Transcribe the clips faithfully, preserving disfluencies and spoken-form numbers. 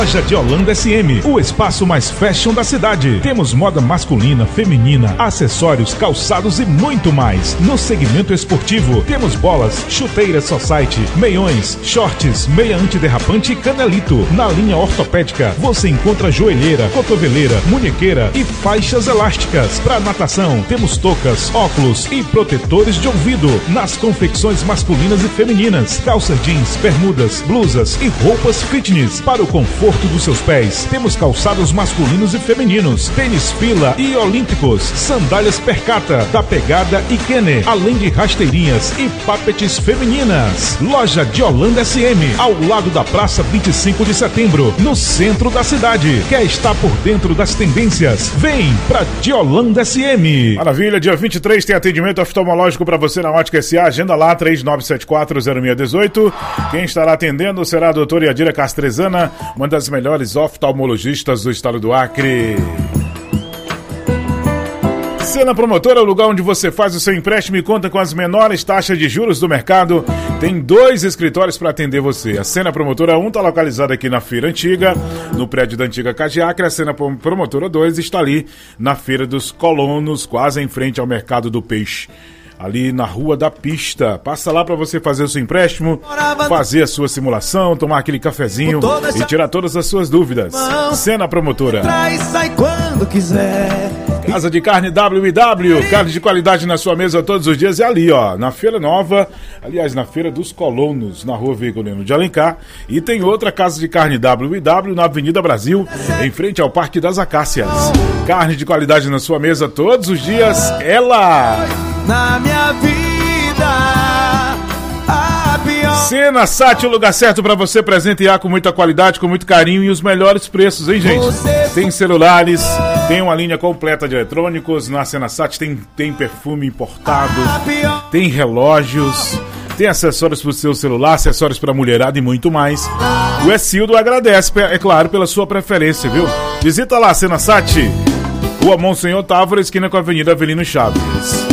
Loja de Holanda S M, o espaço mais fashion da cidade. Temos moda masculina, feminina, acessórios, calçados e muito mais. No segmento esportivo, temos bolas, chuteiras society, meiões, shorts, meia antiderrapante e canelito. Na linha ortopédica, você encontra joelheira, cotoveleira, munhequeira e faixas elásticas. Para natação, temos toucas, óculos e protetores de ouvido. Nas confecções masculinas e femininas, calças jeans, bermudas, blusas e roupas fitness. Para o conforto dos seus pés, temos calçados masculinos e femininos, tênis fila e olímpicos, sandálias Percata, da Pegada e Kenner, além de rasteirinhas e papetes femininas. Loja de Holanda S M, ao lado da Praça vinte e cinco de setembro, no centro da cidade. Quer estar por dentro das tendências? Vem pra de Holanda S M. Maravilha, dia vinte e três tem atendimento oftalmológico para você na Ótica S A. Agenda lá, três nove sete quatro zero seis um oito. Quem estará atendendo será a doutora Yadira Castrezana, uma das melhores oftalmologistas do estado do Acre. Sena Promotora é o lugar onde você faz o seu empréstimo e conta com as menores taxas de juros do mercado. Tem dois escritórios para atender você. A Sena Promotora um está localizada aqui na Feira Antiga, no prédio da antiga Cadiacre. A Sena Promotora dois está ali na Feira dos Colonos, quase em frente ao Mercado do Peixe, ali na Rua da Pista. Passa lá para você fazer o seu empréstimo, fazer a sua simulação, tomar aquele cafezinho e tirar todas as suas dúvidas. Sena Promotora. Sai quando quiser. Casa de Carne W e W, carne de qualidade na sua mesa todos os dias. É ali, ó, na Feira Nova, aliás, na Feira dos Colonos, na Rua Vigolino de Alencar. E tem outra Casa de Carne W e W na Avenida Brasil, em frente ao Parque das Acácias. Carne de qualidade na sua mesa todos os dias. Ela na minha vida, a pior. Sena Sat, o lugar certo para você presentear com muita qualidade, com muito carinho e os melhores preços, hein, gente? Tem celulares, tem uma linha completa de eletrônicos. Na Sena Sat tem, tem perfume importado, tem relógios, tem acessórios para o seu celular, acessórios para mulherada e muito mais. O Essildo agradece, é claro, pela sua preferência, viu? Visita lá, Sena Sat, Rua Monsenhor Távora, esquina com a Avenida Avelino Chaves.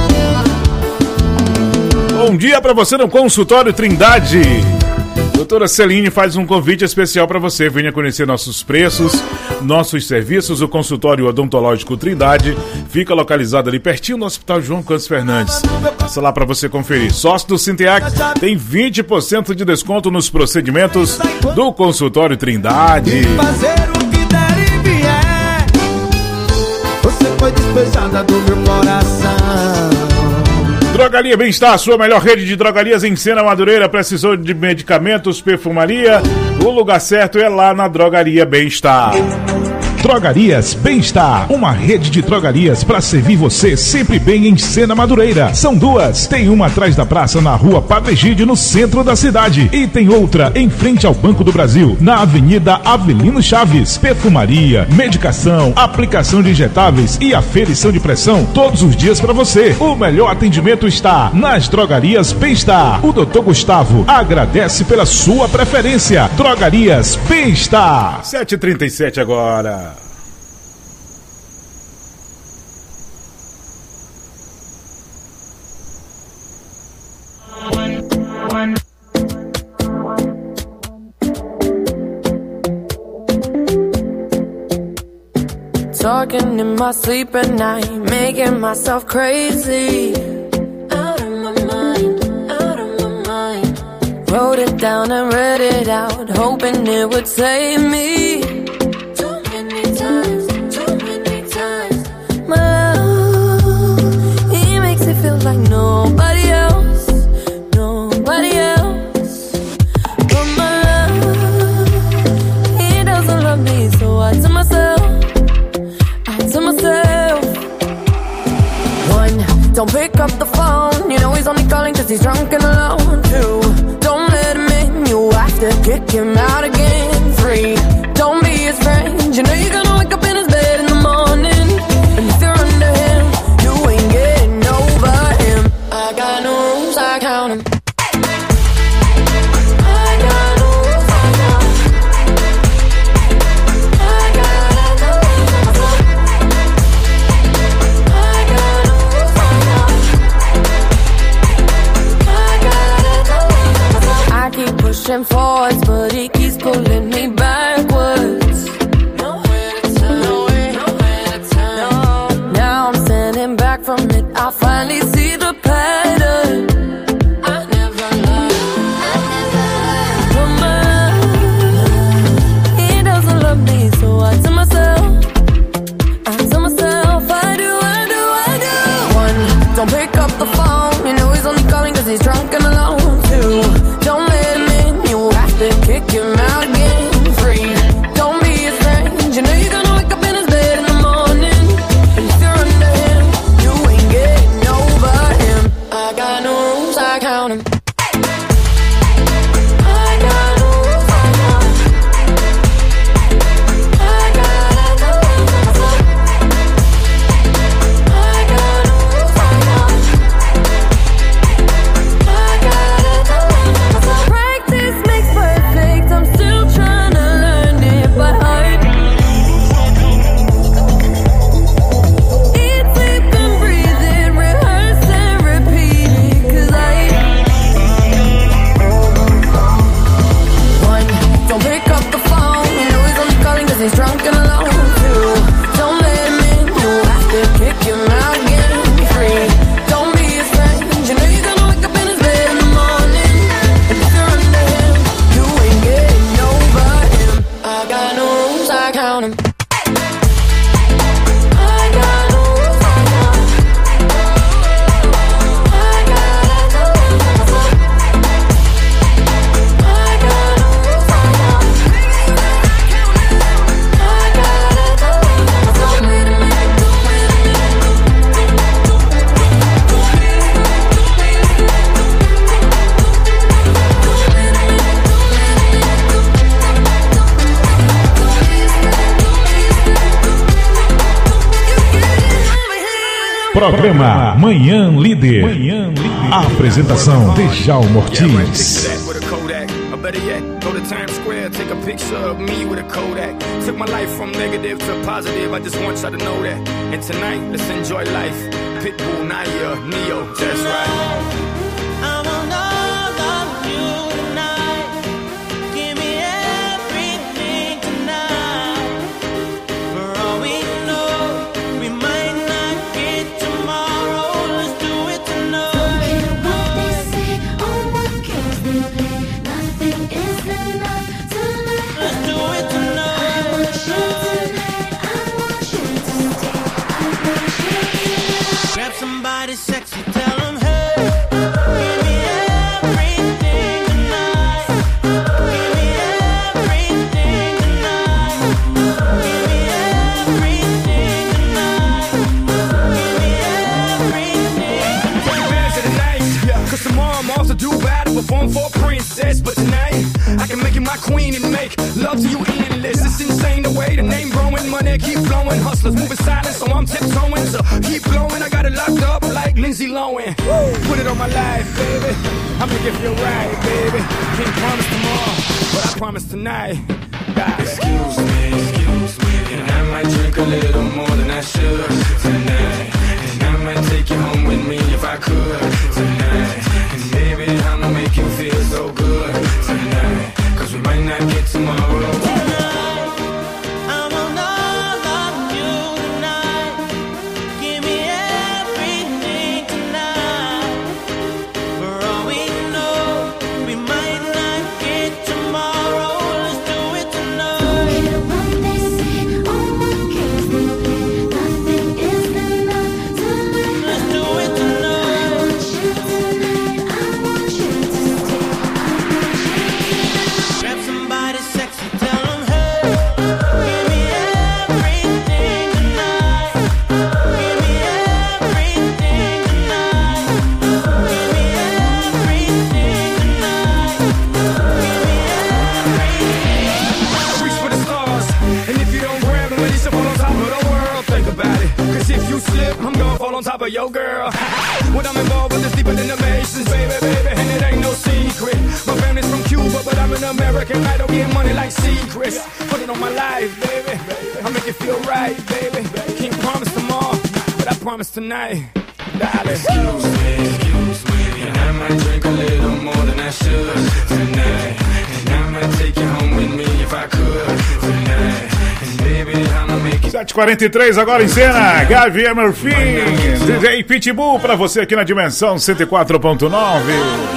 Bom dia para você no Consultório Trindade. Doutora Celine faz um convite especial para você. Venha conhecer nossos preços, nossos serviços. O Consultório Odontológico Trindade fica localizado ali pertinho no Hospital João Cândido Fernandes. Passa lá para você conferir. Sócio do Sinteac tem vinte por cento de desconto nos procedimentos do Consultório Trindade. Fazer o que der e vier. Você foi despejada do meu coração. Drogaria Bem-Estar, a sua melhor rede de drogarias em Sena Madureira. Precisou de medicamentos, perfumaria? O lugar certo é lá na Drogaria Bem-Estar. Drogarias Bem-Estar, uma rede de drogarias para servir você sempre bem em Sena Madureira. São duas, tem uma atrás da praça na Rua Padre Egídio, no centro da cidade, e tem outra em frente ao Banco do Brasil, na Avenida Avelino Chaves. Perfumaria, medicação, aplicação de injetáveis e aferição de pressão todos os dias para você. O melhor atendimento está nas Drogarias Bem-Estar. O doutor Gustavo agradece pela sua preferência. Drogarias Bem-Estar. sete e trinta e sete agora. Talking in my sleep at night, making myself crazy. Out of my mind, out of my mind. Wrote it down and read it out, hoping it would save me. Too many times, too many times. My love, he makes it feel like nobody else, nobody else. But my love, he doesn't love me, so I tell myself, to myself. One, don't pick up the phone. You know he's only calling cause he's drunk and alone. Two, don't let him in. You have to kick him out again. Three, don't be his friend. You know you're gonna wake up in his bed in the morning. And if you're under him, you ain't getting over him. I got no rules, I count him. Pushing forwards, but he keeps pulling me backwards. cause he's drunk and alone too. Don't let him in, you'll have to kick him out again. Be free, don't be his friend. You know you're gonna wake up in his bed in the morning. And if you're under him, you ain't getting over him. I got no rules, I count him. Programa Manhã Líder. Manhã Líder. Apresentação Djalma Ortiz. Better yet, go to Times Square, take a picture of me with a Kodak. Took my life from negative to positive, I just want y'all to know that. And tonight, let's enjoy life. Pitbull, Naya, Neo, that's right. I want all of you tonight. Give me everything tonight. For all we know, we might not get tomorrow. Let's do it tonight. Don't care what they say or what games they play. Nothing is enough tonight. Let's do it tonight. I want you tonight. I want you to stay. I want you tonight. Grab somebody sexy, tell them hey. Give me everything tonight. Give me everything tonight. Give me everything tonight. Give me everything Take advantage of the night, cause tomorrow I'm off to do battle, perform for a princess. But tonight, I can make you my queen and make love to you endless. It's insane the way the name growing, money keep flowing. Hustlers moving silent, so I'm tiptoeing. So keep blowing, I got it locked up like Lindsay Lohan. Put it on my life, baby. I make it feel right, baby. Can't promise tomorrow, but I promise tonight. God. Excuse me, excuse me, and I might drink a little more than I should tonight. And I might take you home with me if I could tonight. And baby, I'ma make you feel so good tonight. Cause we might not get tomorrow. On top of your girl. When I'm involved with this deeper than the Masons, baby, baby, and it ain't no secret. My family's from Cuba, but I'm an American. I don't get money like secrets. Put it on my life, baby. I make it feel right, baby. Can't promise tomorrow, but I promise tonight. Darling. Excuse me, excuse me, and I might drink a little more than I should tonight. And I might take you home with me if I could tonight. And baby, I'ma make it. sete e quarenta e três agora em cena, Gavi Murphy, D J Pitbull pra você aqui na Dimensão cento e quatro ponto nove.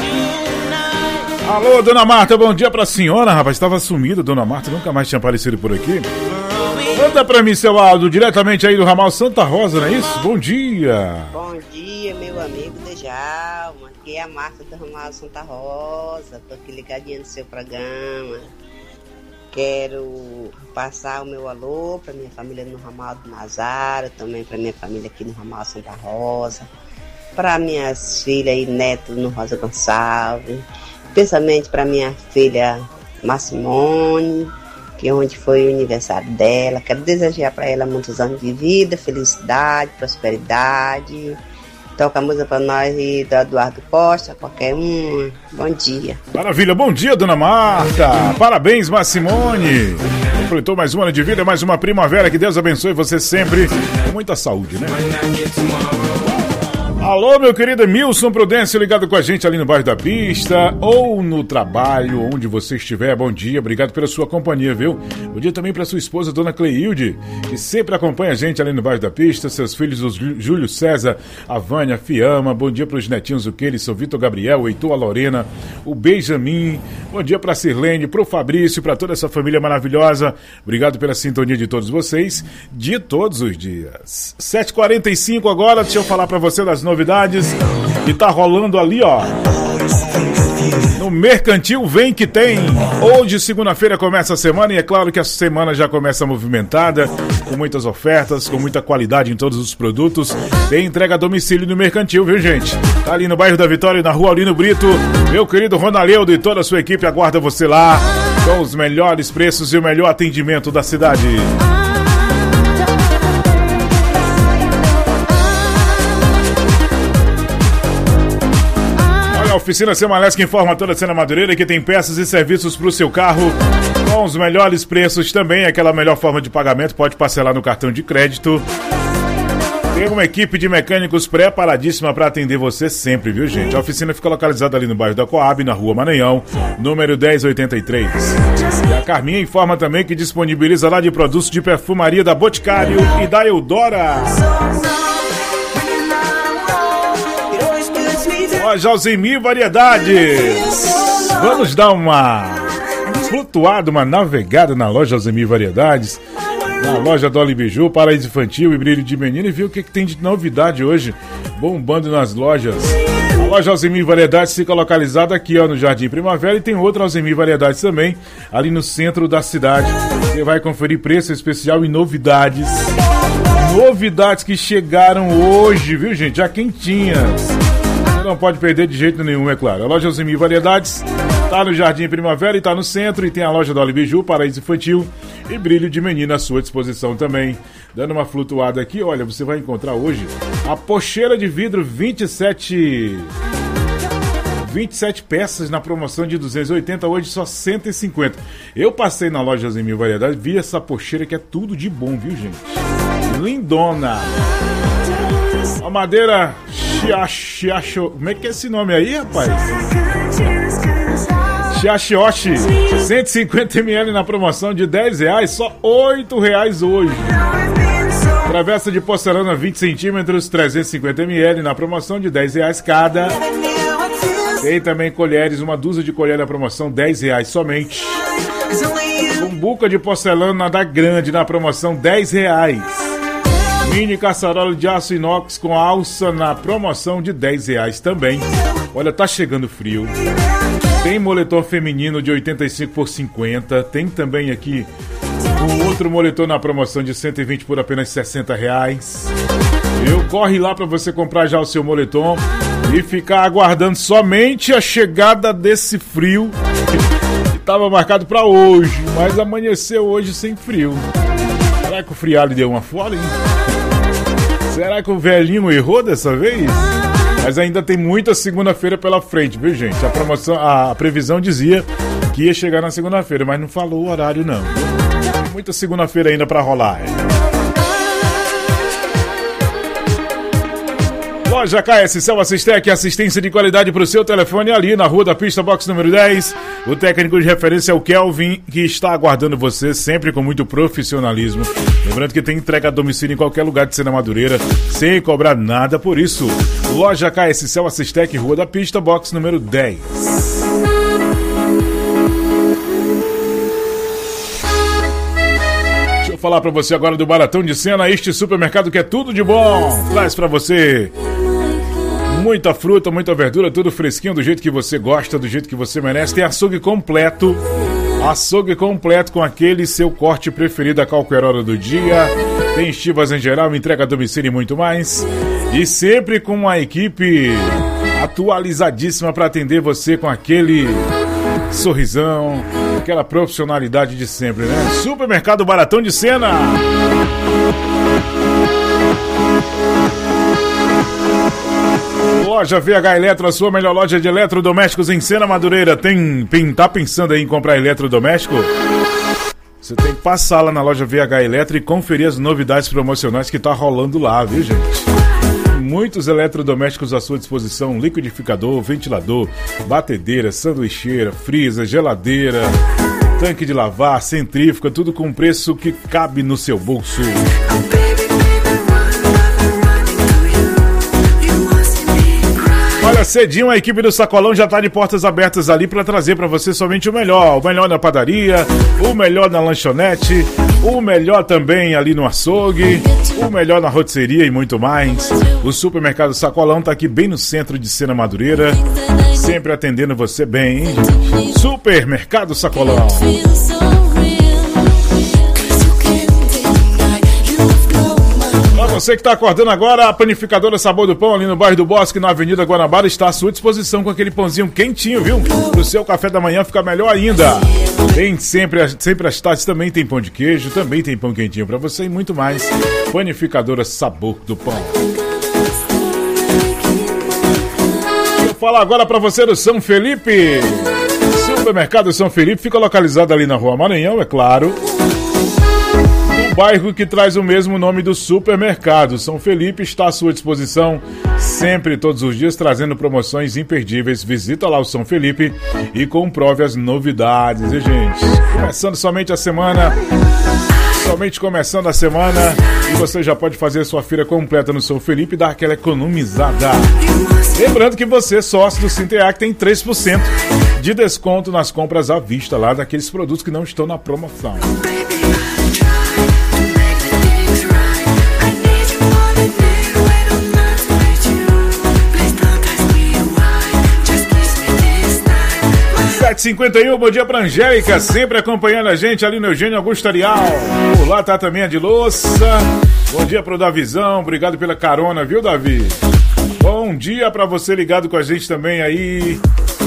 Alô, Dona Marta, bom dia pra senhora, rapaz, estava sumida, Dona Marta, nunca mais tinha aparecido por aqui. Manda pra mim seu áudio diretamente aí do ramal Santa Rosa, não é isso? Bom dia. Bom dia, meu amigo Djalma, aqui é a Marta do ramal Santa Rosa, tô aqui ligadinha no seu programa. Quero passar o meu alô para minha família no ramal do Nazaro, também para minha família aqui no ramal Santa Rosa, para minhas filhas e netos no Rosa Gonçalves, especialmente para minha filha Massimone, que é onde foi o aniversário dela. Quero desejar para ela muitos anos de vida, felicidade, prosperidade. Toca a música pra nós e do Eduardo Costa, qualquer um. Bom dia. Maravilha, bom dia, Dona Marta. Parabéns, Massimone. Completou mais um ano de vida, mais uma primavera. Que Deus abençoe você sempre com muita saúde, né? Alô, meu querido Emilson Prudêncio, ligado com a gente ali no bairro da Pista ou no trabalho, onde você estiver. Bom dia, obrigado pela sua companhia, viu? Bom dia também para sua esposa, dona Cleilde, que sempre acompanha a gente ali no bairro da Pista, seus filhos, o Júlio César, a Vânia, a Fiamma. Bom dia para os netinhos, o Keili, São Vitor Gabriel, o Heitor, a Lorena, o Benjamin. Bom dia para a Sirlene, para o Fabrício, para toda essa família maravilhosa. Obrigado pela sintonia de todos vocês, de todos os dias. sete e quarenta e cinco agora, deixa eu falar para você das novidades que tá rolando ali, ó. No Mercantil Vem Que Tem. Hoje, segunda-feira, começa a semana e é claro que a semana já começa movimentada, com muitas ofertas, com muita qualidade em todos os produtos. Tem entrega a domicílio no Mercantil, viu, gente? Tá ali no bairro da Vitória, na rua Aurino Brito. Meu querido Ronaldo e toda a sua equipe aguarda você lá com os melhores preços e o melhor atendimento da cidade. A oficina Semalesc informa toda a cena Madureira que tem peças e serviços para o seu carro com os melhores preços também, aquela melhor forma de pagamento, pode parcelar no cartão de crédito. Tem uma equipe de mecânicos preparadíssima para atender você sempre, viu, gente? A oficina fica localizada ali no bairro da Coab, na rua Maranhão, número dez oitenta e três. E a Carminha informa também que disponibiliza lá de produtos de perfumaria da Boticário e da Eudora. Loja Alzemir Variedades. Vamos dar uma flutuada, uma navegada na loja Alzemir Variedades, na loja Dolly Biju, Paraíso Infantil e Brilho de Menino, e ver o que, que tem de novidade hoje bombando nas lojas. A loja Alzemir Variedades fica localizada aqui, ó, no Jardim Primavera, e tem outra Alzemir Variedades também ali no centro da cidade. Você vai conferir preço especial e novidades. Novidades que chegaram hoje, viu, gente? Já quentinhas. Não pode perder de jeito nenhum, é claro. A loja Alzemir Variedades tá no Jardim Primavera e tá no centro. E tem a loja Dolly Biju, Paraíso Infantil e Brilho de Menino à sua disposição também. Dando uma flutuada aqui, olha, você vai encontrar hoje a pocheira de vidro vinte e sete... vinte e sete peças na promoção de duzentos e oitenta, hoje só cento e cinquenta. Eu passei na loja Alzemir Variedades, vi essa pocheira que é tudo de bom, viu, gente? Lindona! A madeira Chiacho, como é que é esse nome aí, rapaz? Chiachioshi, cento e cinquenta mililitros na promoção de dez reais, só oito reais hoje. Travessa de porcelana vinte centímetros, trezentos e cinquenta mililitros na promoção de dez reais cada. Tem também colheres, uma dúzia de colheres na promoção, dez reais somente. Cumbuca de porcelana da Grande na promoção, dez reais. Mini caçarola de aço inox com alça na promoção de dez reais também. Olha, tá chegando frio. Tem moletom feminino de oitenta e cinco por cinquenta. Tem também aqui um outro moletom na promoção de cento e vinte por apenas sessenta reais. Eu corre lá para você comprar já o seu moletom e ficar aguardando somente a chegada desse frio que estava marcado para hoje, mas amanheceu hoje sem frio. Será que o friado deu uma fora, hein? Será que o velhinho errou dessa vez? Mas ainda tem muita segunda-feira pela frente, viu, gente? A promoção, a previsão dizia que ia chegar na segunda-feira, mas não falou o horário, não. Tem muita segunda-feira ainda pra rolar. Loja K S Cell Assistec, assistência de qualidade para o seu telefone ali na Rua da Pista, box número dez. O técnico de referência é o Kelvin, que está aguardando você sempre com muito profissionalismo. Lembrando que tem entrega a domicílio em qualquer lugar de Sena Madureira, sem cobrar nada por isso. Loja K S Cell Assistec, Rua da Pista, box número dez. Deixa eu falar para você agora do Baratão de Sena, este supermercado que é tudo de bom. Traz para você muita fruta, muita verdura, tudo fresquinho, do jeito que você gosta, do jeito que você merece. Tem açougue completo, açougue completo com aquele seu corte preferido a qualquer hora do dia. Tem estivas em geral, entrega a domicílio e muito mais. E sempre com uma equipe atualizadíssima para atender você com aquele sorrisão, aquela profissionalidade de sempre, né? Supermercado Baratão de Sena. Loja V H Eletro, a sua melhor loja de eletrodomésticos em Sena Madureira. Tem, tem, tá pensando aí em comprar eletrodoméstico? Você tem que passar lá na loja V H Eletro e conferir as novidades promocionais que tá rolando lá, viu, gente? muitos eletrodomésticos à sua disposição: liquidificador, ventilador, batedeira, sanduicheira, freezer, geladeira, tanque de lavar, centrífuga, tudo com um preço que cabe no seu bolso. Olha, cedinho a equipe do Sacolão já está de portas abertas ali para trazer para você somente o melhor. O melhor na padaria, o melhor na lanchonete, o melhor também ali no açougue, o melhor na rotisseria e muito mais. O Supermercado Sacolão está aqui bem no centro de Sena Madureira, sempre atendendo você bem, hein? Supermercado Sacolão. Você que está acordando agora, a panificadora Sabor do Pão ali no bairro do Bosque, na Avenida Guanabara, está à sua disposição com aquele pãozinho quentinho, viu? Para o seu café da manhã ficar melhor ainda. Tem sempre, sempre as tardes, também tem pão de queijo, também tem pão quentinho para você e muito mais. Panificadora Sabor do Pão. Eu falo agora para você do São Felipe. Supermercado São Felipe fica localizado ali na Rua Maranhão, é claro. Bairro que traz o mesmo nome do supermercado. São Felipe está à sua disposição sempre, todos os dias, trazendo promoções imperdíveis. Visita lá o São Felipe e comprove as novidades, hein, gente? Começando somente a semana, somente começando a semana, e você já pode fazer sua feira completa no São Felipe e dar aquela economizada. Lembrando que você, sócio do Sinteac, tem três por cento de desconto nas compras à vista lá daqueles produtos que não estão na promoção. sete e cinquenta e um, bom dia pra Angélica, sempre acompanhando a gente ali no Eugênio Augusto Arial. Por lá tá também a de Louça. Bom dia pro Davizão, obrigado pela carona, viu, Davi? Bom dia pra você ligado com a gente também aí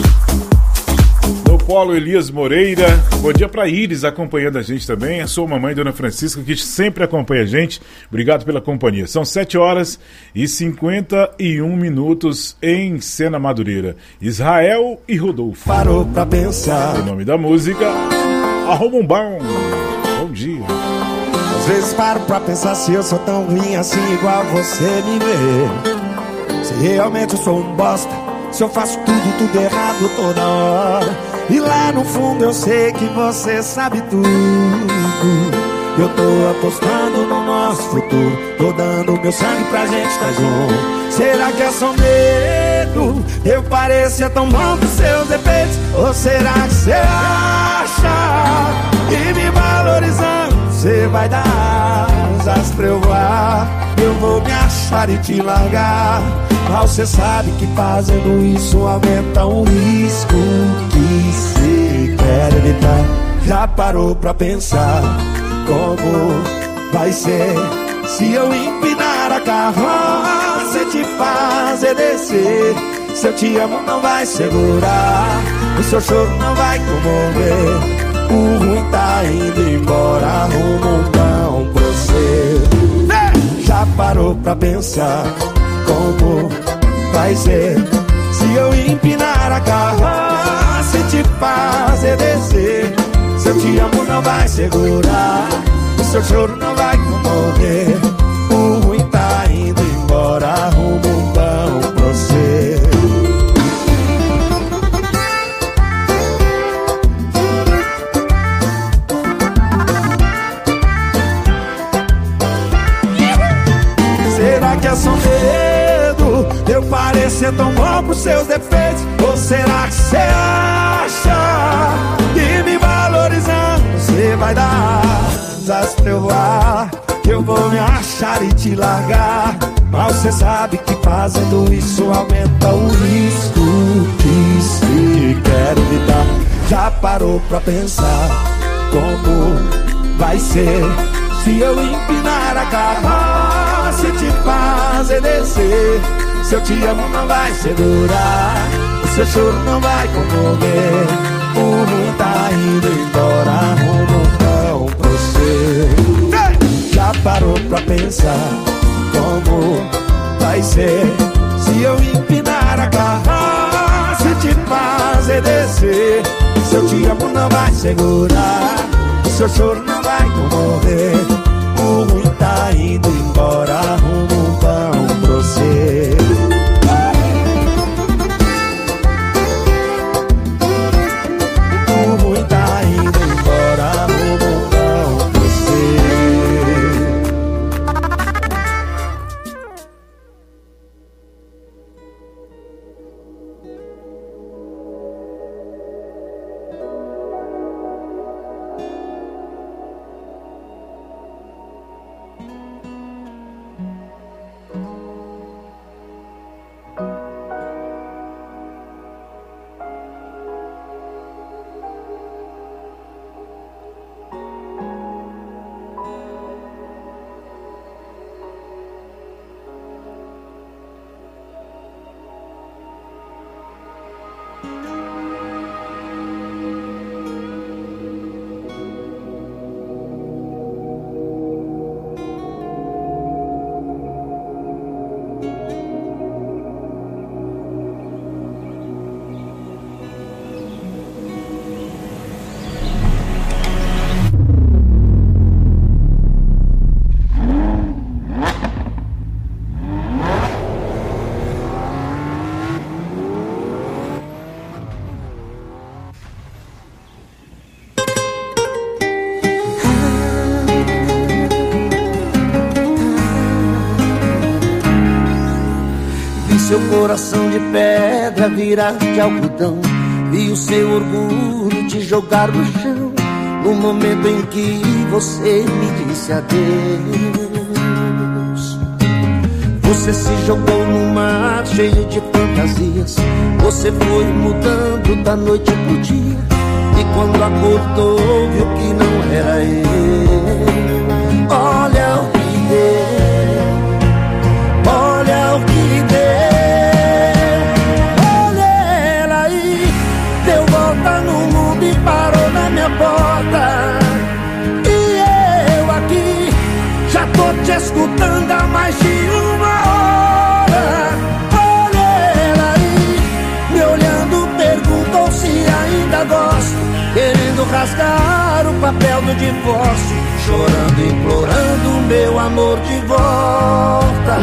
no Polo Elias Moreira. Bom dia pra Iris acompanhando a gente também. A sua mamãe, Dona Francisca, que sempre acompanha a gente. Obrigado pela companhia. São sete horas e cinquenta e um minutos em Sena Madureira. Israel e Rodolfo. Parou pra pensar. O nome da música, Arruma um Bom. Bom dia. Às vezes paro pra pensar se eu sou tão ruim assim igual você me vê. Se realmente eu sou um bosta, se eu faço tudo, tudo errado toda hora. E lá no fundo eu sei que você sabe tudo. Eu tô apostando no nosso futuro, tô dando meu sangue pra gente estar junto. Será que é só medo? Eu parecia tão bom com seus defeitos. Ou será que você acha que me valorizando você vai dar asas pra eu voar? Eu vou me achar e te largar, mas você sabe que fazendo isso aumenta o risco que você quer evitar. Já parou pra pensar como vai ser se eu empinar a carroça e te fazer descer? Se eu te amo não vai segurar, o seu choro não vai comover. O ruim tá indo embora, arruma um bom pra você. Já parou pra pensar como vai ser se eu empinar a carroça e te fazer descer? Se eu te amo não vai segurar, o seu choro não vai comover. O ruim tá indo embora, arruma um bom pra você. Será que é só medo? Eu parecer tão bom pros seus defeitos. Ou será que você acha que me valorizando você vai dar asas pra eu voar? Eu vou me achar e te largar, mas você sabe que fazendo isso aumenta o risco que se quer evitar. Já parou pra pensar como vai ser se eu empinar a carroça e te fazer descer? Se eu te amo não vai segurar, o seu choro não vai comover. O ruim tá indo embora, arruma um bom pra você. Já parou pra pensar como vai ser se eu empinar a carroça e te fazer descer? Se eu te amo não vai segurar, o seu choro não vai comover. O ruim tá indo embora, arruma um bom pra você. seu coração de pedra virar de algodão. Vi o seu orgulho te jogar no chão, no momento em que você me disse adeus. Você se jogou no mar cheio de fantasias. Você foi mudando da noite pro dia, e quando acordou viu que não era eu. Olha o que deu, olha o que deu. Olha ela aí, deu volta no mundo e parou na minha porta. E eu aqui já tô te escutando há mais de uma hora. Olha ela aí, me olhando, perguntou se ainda gosto, querendo rasgar o papel do divórcio, chorando, implorando meu amor de volta.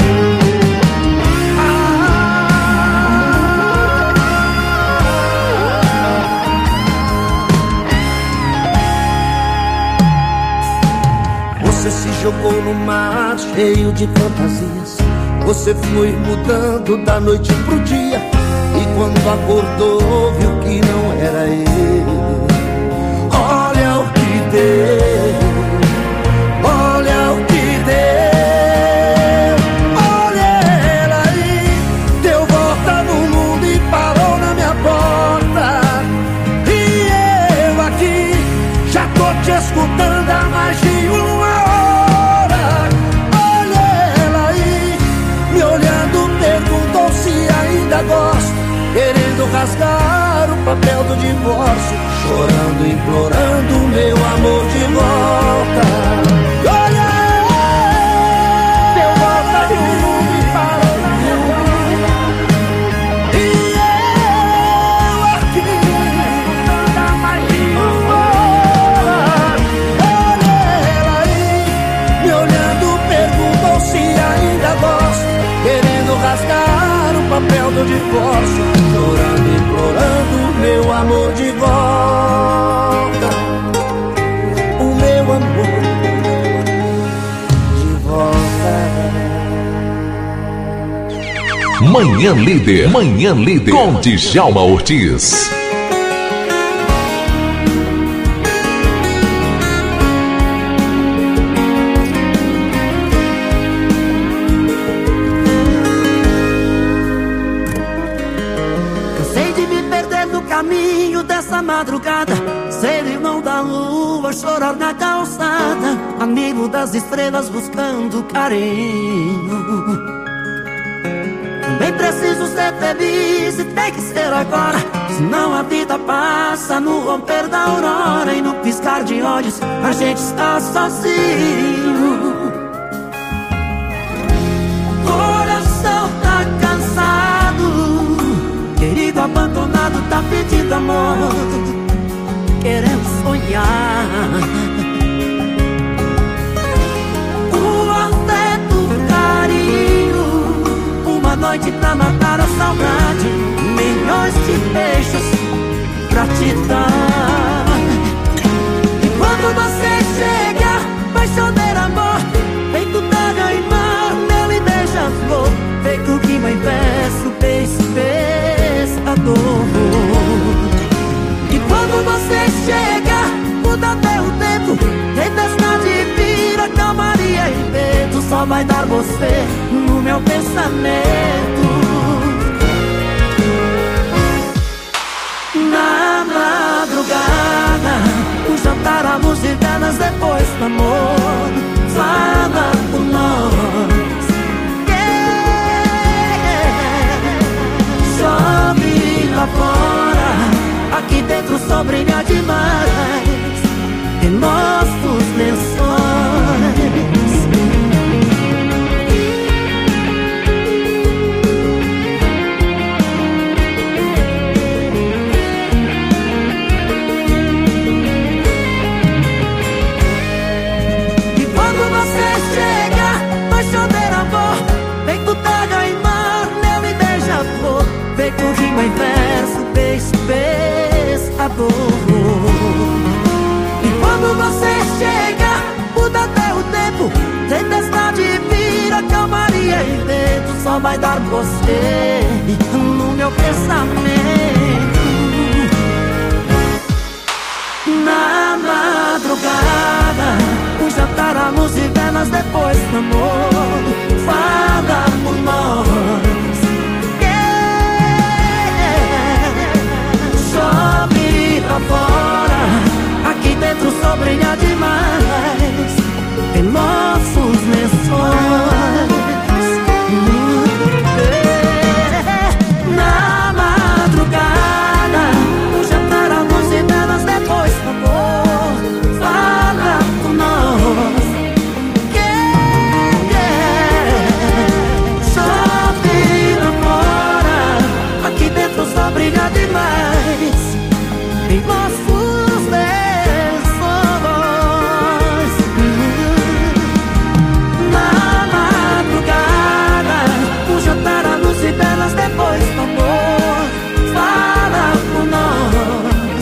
Você se jogou no mar cheio de fantasias. Você foi mudando da noite pro dia, e quando acordou viu que não era ele. Olha o que deu, olha o que deu. Olha ela aí, deu volta no mundo e parou na minha porta. E eu aqui já tô te escutando há mais de uma hora. Olha ela aí, me olhando, perguntou se ainda gosto, querendo rasgar o papel do divórcio, chorando, implorando meu amor de volta. Olha, deu volta no mundo e parou na minha porta. E eu aqui, dando mais de uma hora. Olha ela aí, me olhando, perguntou se ainda gosto, querendo rasgar o papel do divórcio, chorando, implorando meu amor de volta. O meu amor de volta. Manhã Líder, Manhã Líder, com Djalma Ortiz. Madrugada, ser irmão da lua, chorar na calçada, amigo das estrelas buscando carinho. Também preciso ser feliz e tem que ser agora, senão a vida passa no romper da aurora, e no piscar de olhos a gente está sozinho. Coração tá cansado, querido abandonado tá pedindo amor, querendo sonhar. O afeto, o carinho, uma noite pra matar a saudade, milhões de beijos pra te dar. E quando você chega, vai chover amor, feito daga e mar, mel e beija-flor, feito rima em verso, beijo, pescador. E quando você chega, muda até o tempo, tempestade vira calmaria e vento, só vai dar você no meu pensamento. Na madrugada, o jantar, a luz de velas depois do amor, fala por nós. Yeah. Chove lá fora, aqui dentro o sol brilha demais em nossos lençóis. E quando você chega, vai chover amor, feito daga em mar, mel e beija-flor, feito rima em verso, beijo, pescador. E quando você chega, muda até o tempo, tempestade vira calmaria e vento, só vai dar você no meu pensamento. Na madrugada, um jantar à luz e velas depois do amor. Fala por nós, yeah. Chove lá fora, aqui dentro só brilha demais em nossos lençóis. Na madrugada, um jantar à luz e velas depois do amor. Fala por nós, yeah, yeah. Chove lá fora, aqui dentro só brilha demais em nossos lençóis. Na madrugada, um jantar à luz e velas depois do amor. Fala por nós,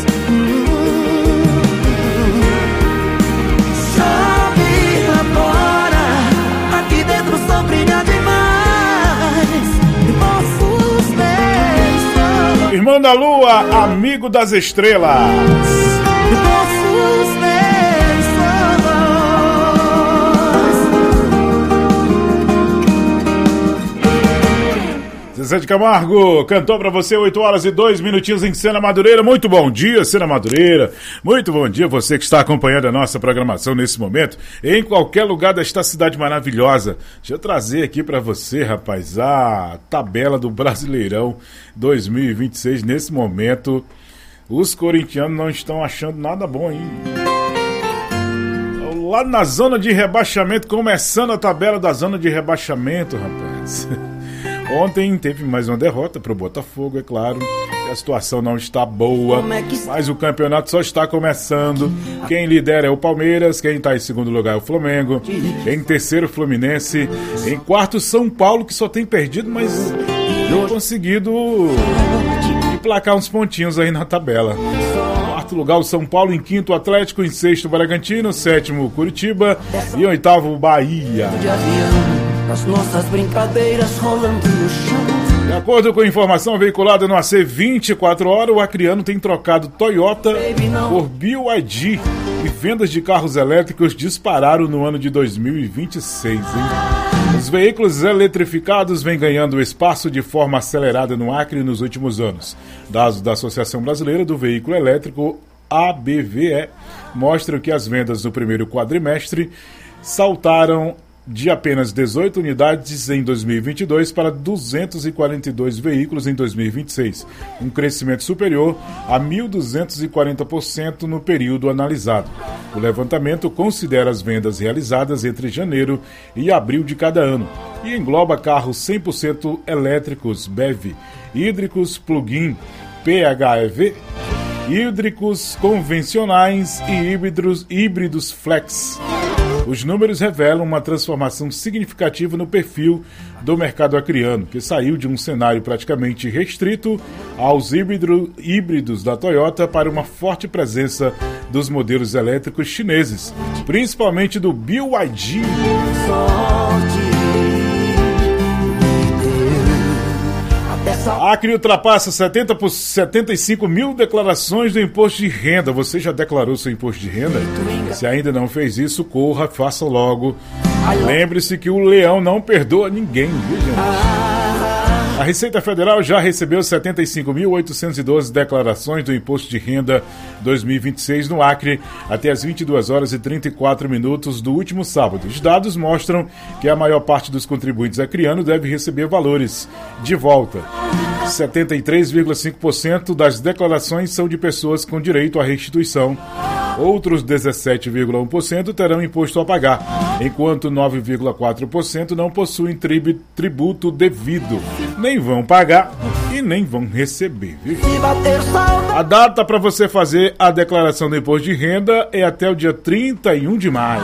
chove lá fora, aqui dentro só brilha demais nossos lençóis. Irmão da Lua, amigo das estrelas. Nossos Zezé de Camargo cantou pra você oito horas e dois minutinhos em Sena Madureira. Muito bom dia, Sena Madureira. Muito bom dia você que está acompanhando a nossa programação nesse momento, em qualquer lugar desta cidade maravilhosa. Deixa eu trazer aqui pra você, rapaz, a tabela do Brasileirão dois mil e vinte e seis. Nesse momento, os corintianos não estão achando nada bom ainda. Lá na zona de rebaixamento, começando a tabela da zona de rebaixamento, rapaz. Ontem teve mais uma derrota pro Botafogo, é claro. A situação não está boa, mas o campeonato só está começando. Quem lidera é o Palmeiras, quem está em segundo lugar é o Flamengo, em terceiro o Fluminense, em quarto São Paulo, que só tem perdido, mas tem conseguido emplacar uns pontinhos aí na tabela. Em quarto lugar o São Paulo, em quinto o Atlético, em sexto o Bragantino, sétimo o Curitiba e em oitavo o Bahia. as nossas brincadeiras rolando no chão. De acordo com a informação veiculada no A C vinte e quatro horas, o Acreano tem trocado Toyota por B Y D e vendas de carros elétricos dispararam no ano de dois mil e vinte e seis. Hein? Os veículos eletrificados vêm ganhando espaço de forma acelerada no Acre nos últimos anos. Dados da Associação Brasileira do Veículo Elétrico, A B V E, mostram que as vendas no primeiro quadrimestre saltaram de apenas dezoito unidades em dois mil e vinte e dois para duzentos e quarenta e dois veículos em dois mil e vinte e seis, um crescimento superior a mil duzentos e quarenta por cento no período analisado. O levantamento considera as vendas realizadas entre janeiro e abril de cada ano e engloba carros cem por cento elétricos B E V, hídricos plug-in P H E V, hídricos convencionais e híbridos, híbridos flex. Os números revelam uma transformação significativa no perfil do mercado acreano, que saiu de um cenário praticamente restrito aos híbrido, híbridos da Toyota para uma forte presença dos modelos elétricos chineses, principalmente do B Y D. A Acre ultrapassa setenta por, setenta e cinco mil declarações do imposto de renda. Você já declarou seu imposto de renda? Se ainda não fez isso, corra, faça logo. Lembre-se que o leão não perdoa ninguém, viu, gente? A Receita Federal já recebeu setenta e cinco mil oitocentas e doze declarações do Imposto de Renda dois mil e vinte e seis no Acre até as vinte e duas horas e trinta e quatro minutos do último sábado. Os dados mostram que a maior parte dos contribuintes acreanos deve receber valores de volta. setenta e três vírgula cinco por cento das declarações são de pessoas com direito à restituição. Outros dezessete vírgula um por cento terão imposto a pagar, enquanto nove vírgula quatro por cento não possuem tri- tributo devido. Nem vão pagar e nem vão receber. Viu? A data para você fazer a declaração do imposto de renda é até o dia trinta e um de maio.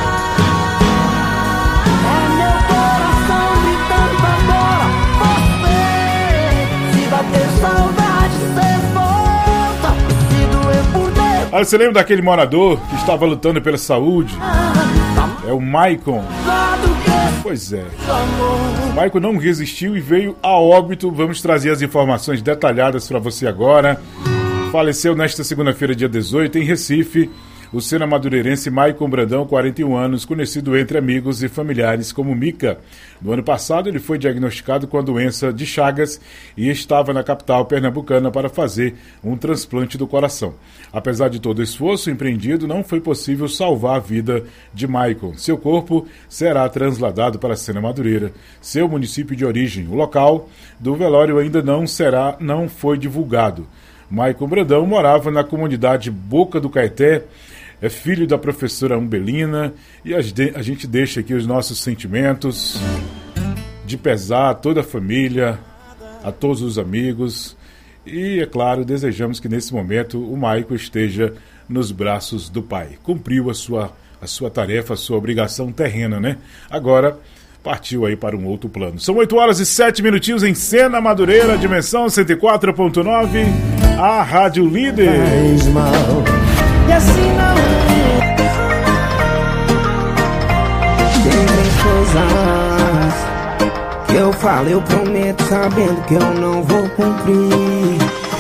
Ah, você lembra daquele morador que estava lutando pela saúde? É o Maicon. Pois é. Maicon não resistiu e veio a óbito. Vamos trazer as informações detalhadas para você agora. Faleceu nesta segunda-feira, dia dezoito, em Recife, o sena-madureirense Maicon Brandão, quarenta e um anos, conhecido entre amigos e familiares como Mica. No ano passado, ele foi diagnosticado com a doença de Chagas e estava na capital pernambucana para fazer um transplante do coração. Apesar de todo o esforço empreendido, não foi possível salvar a vida de Maicon. Seu corpo será trasladado para Sena Madureira, seu município de origem. O local do velório ainda não será, não foi divulgado. Maicon Brandão morava na comunidade Boca do Caeté, é filho da professora Umbelina, e a gente deixa aqui os nossos sentimentos de pesar a toda a família, a todos os amigos, e, é claro, desejamos que nesse momento o Maicon esteja nos braços do Pai. Cumpriu a sua, a sua tarefa, a sua obrigação terrena, né? Agora partiu aí para um outro plano. São oito horas e sete minutinhos em Sena Madureira, dimensão cento e quatro ponto nove, a Rádio Líder. E assim não tem três coisas que eu falo, eu prometo, sabendo que eu não vou cumprir.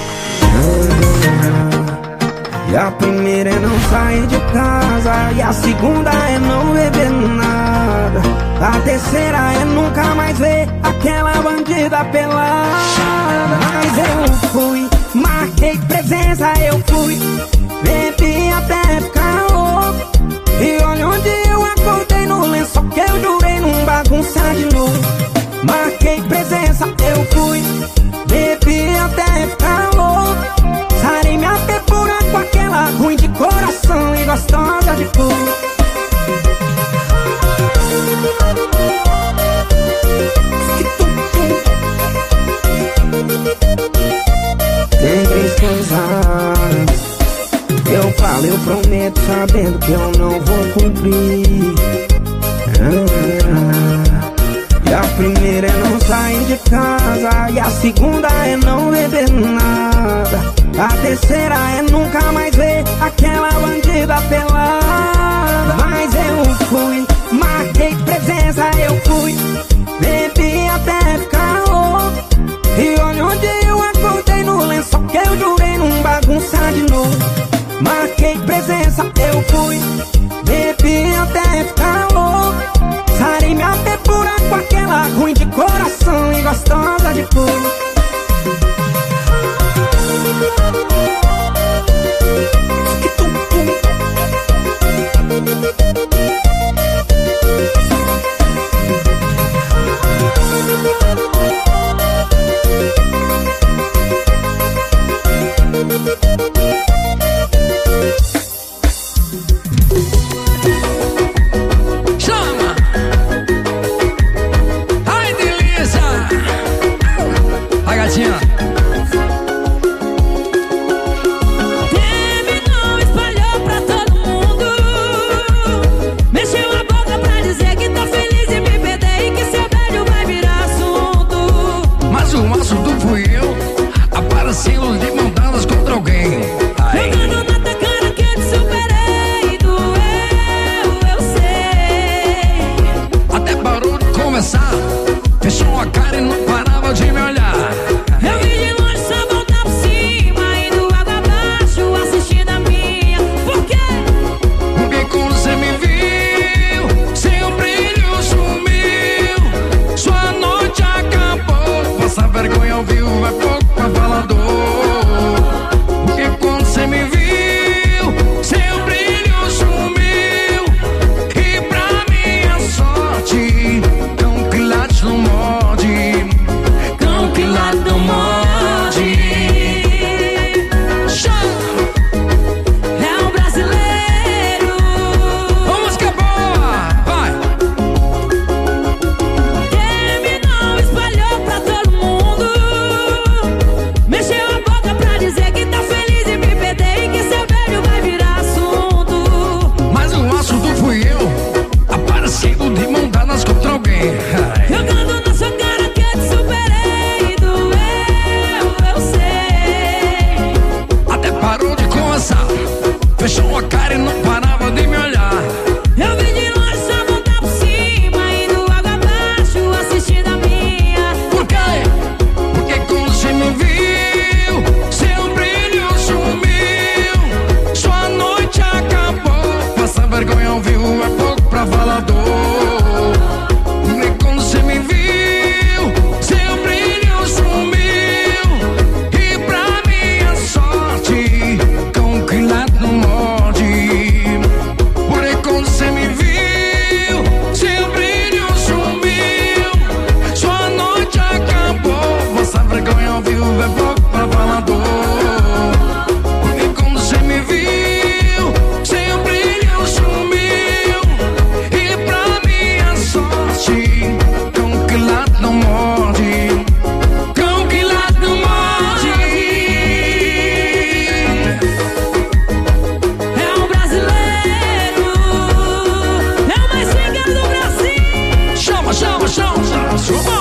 E a primeira é não sair de casa, e a segunda é não beber nada, a terceira é nunca mais ver aquela bandida pelada. Mas eu fui, marquei presença, eu fui, bebi até ficar louco, e olha onde eu acordei, no lençol que eu jurei não bagunçar de novo. Marquei presença, eu fui, bebi até ficar louco, sarei minha tempura com aquela ruim de coração e gostosa de cor. Tem três coisas eu falo, eu prometo, sabendo que eu não vou cumprir. Ah, e a primeira é não sair de casa, e a segunda é não beber nada, a terceira é nunca mais ver aquela bandida pelada. Mas eu fui, marquei presença, eu fui, bebi até ficar louco, e olha onde eu acordei, no lençol que eu jurei não bagunçar de novo. Marquei presença, eu fui, bebi até ficar louco, sarei minha tempura com aquela ruim de coração e gostosa de cor. Chama! Ai, delícia! falador. Nem quando você me viu, seu brilho sumiu. E pra minha sorte, cão que late não morde. Porém quando você me viu, seu brilho sumiu. Sua noite acabou, vossa vergonha ao vivo é pouco pra falador. Porém quando você me viu, seu brilho sumiu. E pra minha sorte, cão que late não morde. Cão que late não morde. É um brasileiro, é o mais chegado do Brasil. Chama, chama, chama, chama, chama.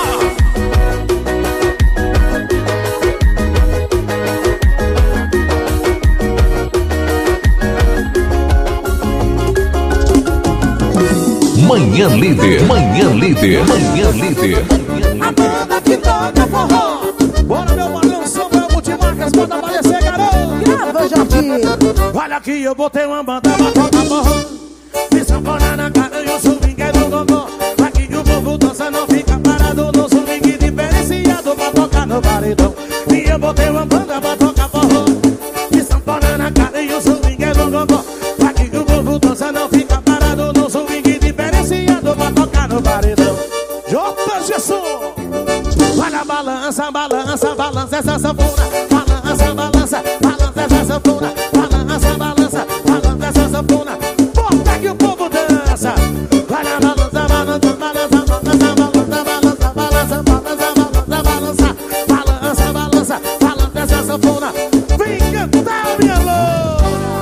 Manhã Líder, Manhã Líder, Manhã Líder. A banda que toca forró. Bora meu balanço, meu multimarcas, bota aparecer, garoto. Grava, Jardim. Olha aqui, eu botei uma banda pra tocar forró. Me sanfona na cara e o swing é do gogó. Aqui o povo dança, não fica parado no swing diferenciado pra tocar no paredão. E eu botei uma banda pra tocar forró. Me sanfona na cara e o swing é do gogó. Aqui o povo dança, não fica parado no swing diferenciado pra tocar no paredão. Jota Jesus. Olha, balança, balança, balança essa sanfona. Balança, balança, balança essa sanfona. Balança, balança, balança essa sanfona. Bota que o povo dança. Olha, balança, balança, balança, balança, balança, balança, balança, balança, balança, balança, balança, balança essa sanfona. Vem cantar, minha amor.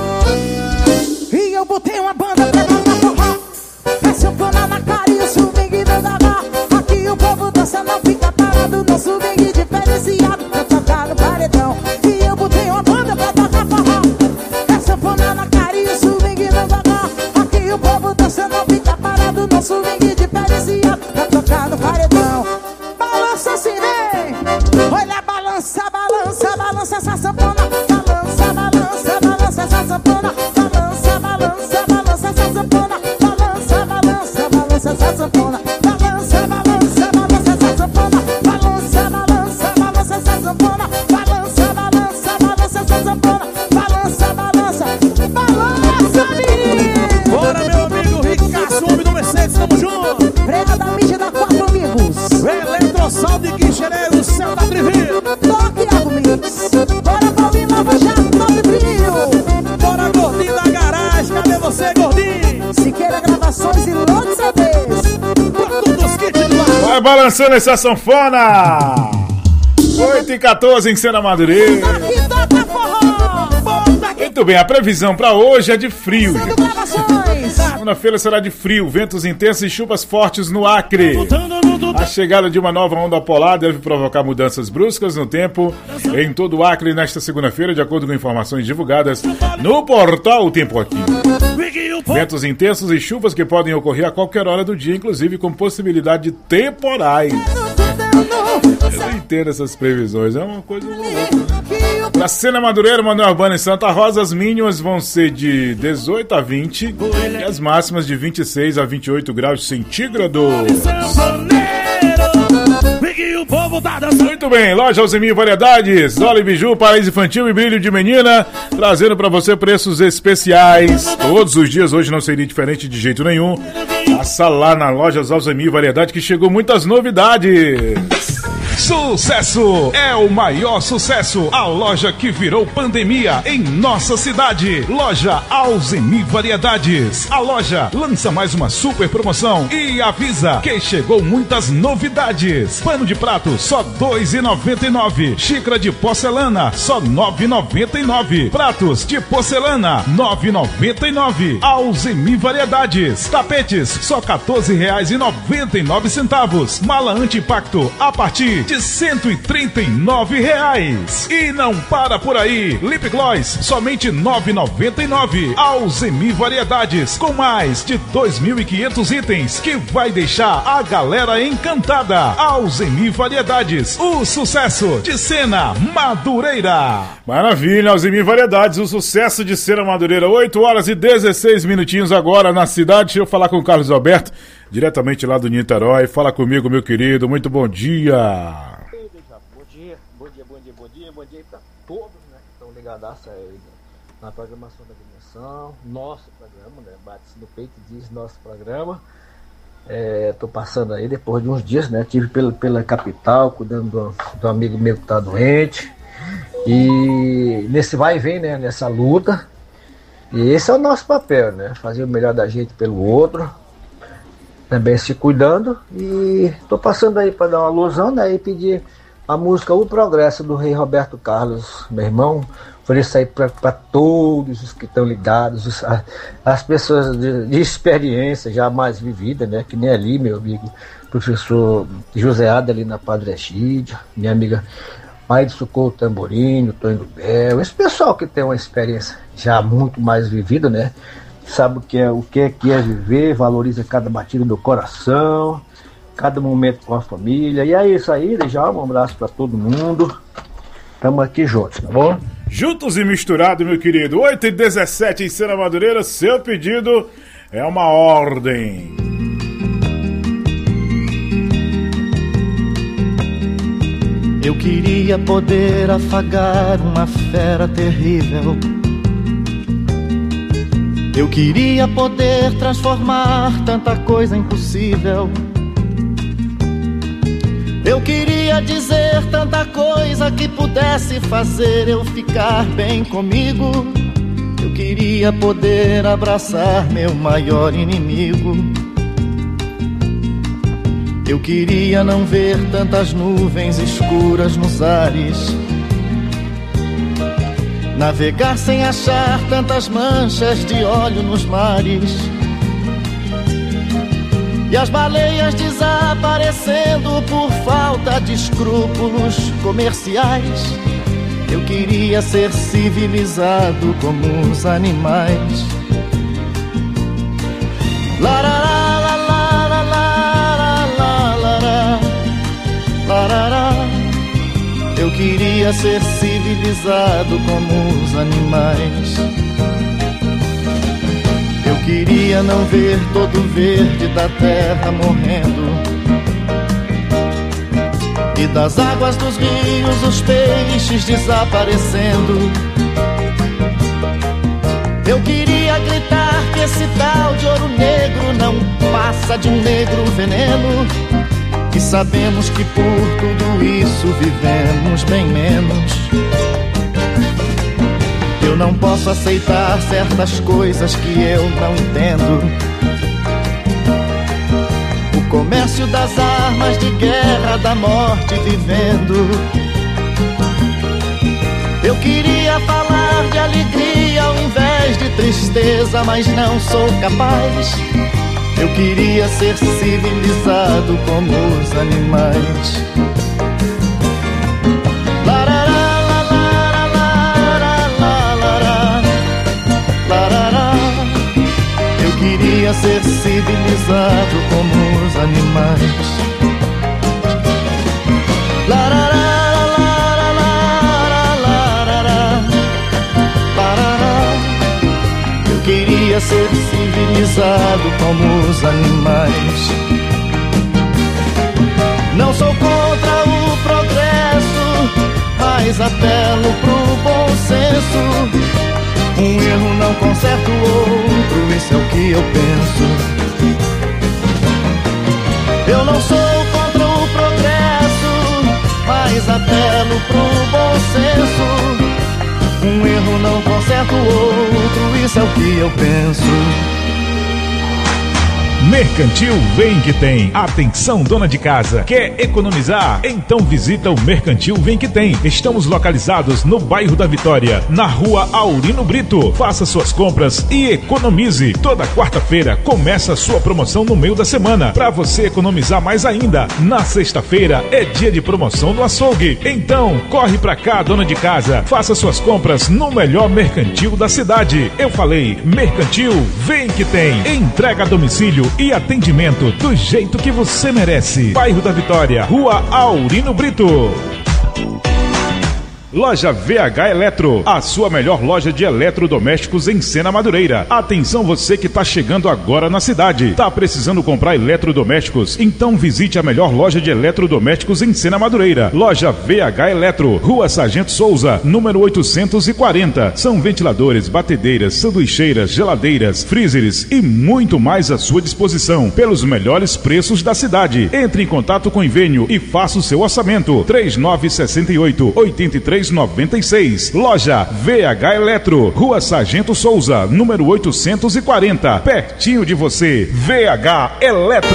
E eu botei uma banda pra tocar forró. É sanfona na cara e o swing do gogó. Aqui o povo dança, não fica parado no swing diferenciado pra tocar no paredão. E eu botei uma banda pra tocar forró. É sanfona na cara e o swing do gogó. Aqui o povo dança, não fica parado no swing diferenciado pra tocar no paredão. Balança assim, vem. Olha, balança, balança, balança essa sanfona. Balança, balança, balança essa sanfona. Balança, balança, balança essa sanfona. Balança, balança, balança essa sanfona. Balança, balança, balança essa sanfona. Balança, balança, balança essa sanfona. Balança, balança, balança essa sanfona. Balança, balança, balança, menino. Bora, meu amigo Ricasso, homem do Mercedes, tamo junto. Prega da mídia da quatro amigos. Eletrosal de Quixeré, o céu da Trivio. Toque Algo Mix. Bora, Paulinho, Nova Jato, Nove Brilho. Bora, gordinho da garagem, cadê você, gordinho? Siqueira Gravações e Lote C Ds. Todos os kits do ar. Vai balançando essa sanfona. oito e quatorze em Sena Madureira. Aqui toca forró. Bota aqui, Muito bem, a previsão pra hoje é de frio. do Gravações. Segunda-feira será de frio, ventos intensos e chuvas fortes no Acre. A chegada de uma nova onda polar deve provocar mudanças bruscas no tempo em todo o Acre nesta segunda-feira, de acordo com informações divulgadas no portal Tempo Aqui. Ventos intensos e chuvas que podem ocorrer a qualquer hora do dia, inclusive com possibilidade de temporais. Eu não entendo essas previsões, é uma coisa louca, né? Pra Sena Madureira, Manuel Urbano e Santa Rosa, as mínimas vão ser de dezoito a vinte e as máximas de vinte e seis a vinte e oito graus centígrados. Muito bem, loja Alzemir Variedades, Dola e Biju, Paraíso Infantil e Brilho de Menina, trazendo pra você preços especiais. Todos os dias, hoje não seria diferente de jeito nenhum. Passa lá na loja Alzemir Variedade que chegou muitas novidades. Sucesso! É o maior sucesso! A loja que virou pandemia em nossa cidade. Loja Alzemir Variedades. A loja lança mais uma super promoção e avisa que chegou muitas novidades. Pano de prato só dois reais e noventa e nove centavos. Xícara de porcelana só nove reais e noventa e nove centavos. Pratos de porcelana nove reais e noventa e nove centavos. Alzemir Variedades. Tapetes só quatorze reais e noventa e nove centavos. Mala anti-impacto a partir de de cento e trinta e nove reais. E não para por aí. Lip Gloss, somente nove reais e noventa e nove centavos. Alzemi Variedades, com mais de dois mil e quinhentos itens, que vai deixar a galera encantada. Alzemi Variedades, o sucesso de Sena Madureira. Maravilha, Alzemi Variedades, o sucesso de Sena Madureira. oito horas e dezesseis minutinhos agora na cidade. Deixa eu falar com o Carlos Alberto, diretamente lá do Niterói. Fala comigo, meu querido. Muito bom dia. Bom dia, bom dia, bom dia, bom dia, bom dia para todos, né, que estão ligadaços aí na programação da Dimensão, nosso programa, né, bate-se no peito e diz nosso programa. É, tô passando aí depois de uns dias, né, tive pela, pela capital, cuidando do, do amigo meu que tá doente, e nesse vai e vem, né, nessa luta, e esse é o nosso papel, né, fazer o melhor da gente pelo outro, também se cuidando, e tô passando aí para dar uma alusão, né, e pedir a música O Progresso do Rei Roberto Carlos, meu irmão. Ofereço aí para todos os que estão ligados, os, a, as pessoas de, de experiência já mais vivida, né? Que nem ali, meu amigo professor José Ada ali na Padre Egídio, minha amiga Maia de Socorro Tamborinho, Tonho do Bel, esse pessoal que tem uma experiência já muito mais vivida, né? Sabe o que é, o que é, que é viver, valoriza cada batida do coração, cada momento com a família. E é isso aí, já um abraço para todo mundo. Estamos aqui juntos, tá bom? Juntos e misturados, meu querido. oito e dezessete em Sena Madureira. Seu pedido é uma ordem. Eu queria poder afagar uma fera terrível. Eu queria poder transformar tanta coisa impossível. Eu queria dizer tanta coisa que pudesse fazer eu ficar bem comigo. Eu queria poder abraçar meu maior inimigo. Eu queria não ver tantas nuvens escuras nos ares, navegar sem achar tantas manchas de óleo nos mares, e as baleias desaparecendo por falta de escrúpulos comerciais. Eu queria ser civilizado como os animais. Larará, larará, larará, larará, larará. Eu queria ser civilizado como os animais. Eu queria não ver todo o verde da terra morrendo, e das águas dos rios os peixes desaparecendo. Eu queria gritar que esse tal de ouro negro não passa de um negro veneno, que sabemos que por tudo isso vivemos bem menos. Eu não posso aceitar certas coisas que eu não entendo. O comércio das armas de guerra, da morte vivendo. Eu queria falar de alegria ao invés de tristeza, mas não sou capaz. Eu queria ser civilizado como os animais. Eu queria ser civilizado como os animais. Eu queria ser civilizado como os animais. Não sou contra o progresso, mas apelo pro bom senso. Um erro não conserta o outro, isso é o que eu penso. Eu não sou contra o progresso, mas apelo pro bom senso. Um erro não conserta o outro, isso é o que eu penso. Mercantil Vem Que Tem. Atenção, dona de casa, quer economizar? Então visita o Mercantil Vem Que Tem. Estamos localizados no bairro da Vitória, na rua Aurino Brito. Faça suas compras e economize. Toda quarta-feira começa a sua promoção no meio da semana, para você economizar mais ainda. Na sexta-feira é dia de promoção no açougue. Então, corre pra cá, dona de casa. Faça suas compras no melhor mercantil da cidade. Eu falei, Mercantil Vem Que Tem. Entrega a domicílio e atendimento do jeito que você merece. Bairro da Vitória, rua Aurino Brito. Loja V H Eletro, a sua melhor loja de eletrodomésticos em Sena Madureira. Atenção você que está chegando agora na cidade. Tá precisando comprar eletrodomésticos? Então visite a melhor loja de eletrodomésticos em Sena Madureira. Loja V H Eletro, Rua Sargento Souza, número oitocentos e quarenta. São ventiladores, batedeiras, sanduicheiras, geladeiras, freezers e muito mais à sua disposição, pelos melhores preços da cidade. Entre em contato com o Invênio e faça o seu orçamento. três nove seis oito, oito três noventa e seis. Loja V H Eletro, Rua Sargento Souza, número oitocentos e quarenta, pertinho de você. V H Eletro.